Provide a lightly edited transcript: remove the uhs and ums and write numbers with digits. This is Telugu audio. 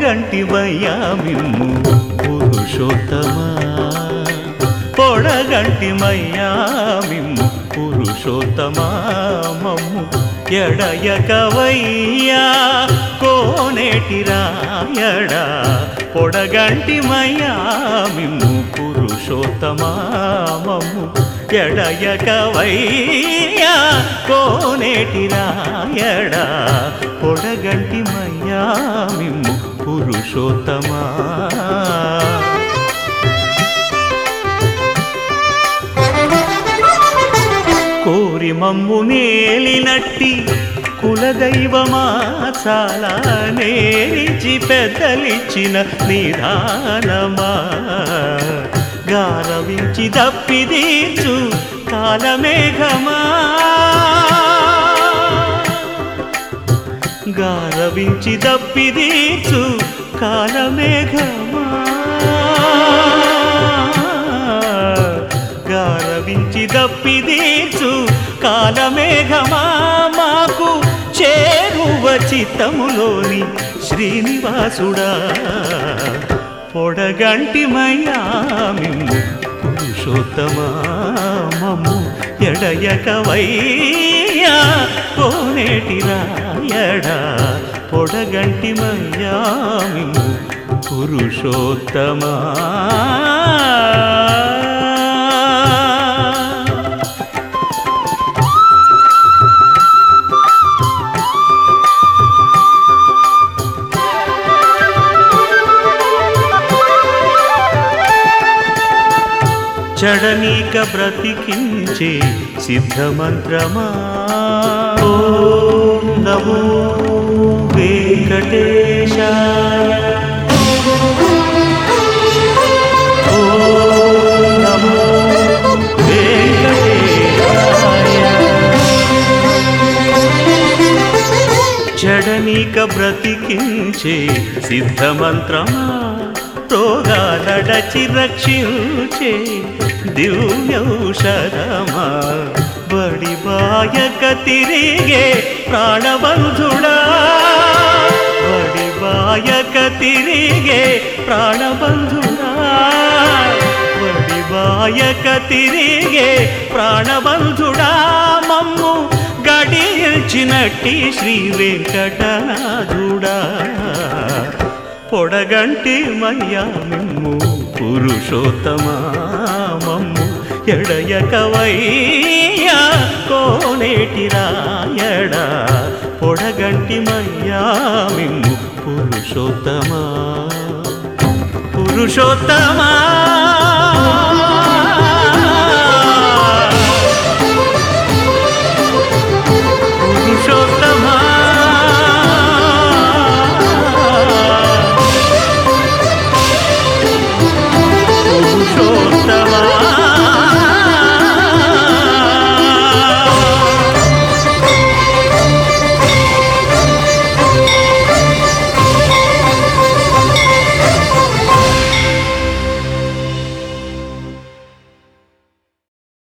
పొడగంటిమయ్యా మిమ్ము పురుషోత్తమా పొడగంటిమయ్యా మిమ్ము పురుషోత్తమా మమ్ము ఎడయకవయ్యా కోనేటి రాయడా పొడగంటిమయ్యా మిమ్ము పురుషోత్తమా మమ్ము ఎడయకవయ్యా కోనేటి రాయడా పొడగంటిమయ్యా మిమ్ము పురుషోత్తమా కోరి మమ్ము నేలినట్టి కులదైవమా చాలా నేరిచి పెద్దలిచ్చిన నిదానమా గారవించి దప్పిదీర్చు కాలమేఘమా గారవించి దప్పిదీర్చు కాలమేఘమా గారవించి దప్పిదీర్చు కాలమేఘమా మాకు చేరువ చిత్తములోని శ్రీనివాసుడా పొడగంటిమయ్యా మిమ్ము పురుషోత్తమా మమ్ము ఎడయకవయ్యా కోనేటి రాయడా పొడగంటిమయ్యా మిమ్ము పురుషోత్తమా చడనీక బ్రతికించే సిద్ధమంత్రమా ఓం నమో వెంకటేశాయ ఓం నమో వెంకటేశాయ చడనీక బ్రతికించే సిద్ధమంత్రమా రోగాలడచి రక్షించే దివ్యౌషధమా బడిబాయక తిరిగే ప్రాణబంధుడా బడిబాయక తిరిగే ప్రాణబంధుడా బడిబాయక తిరిగే ప్రాణబంధుడా మమ్ము గడిచినట్టి శ్రీ వెంకటనాథుడా పొడగంటిమయ్యా మిమ్ము పురుషోత్తమా మమ్ము ఎడయకవయ్యా కోనేటి రాయడా పొడగంటిమయ్యా మిమ్ము పురుషోత్తమా పురుషోత్తమా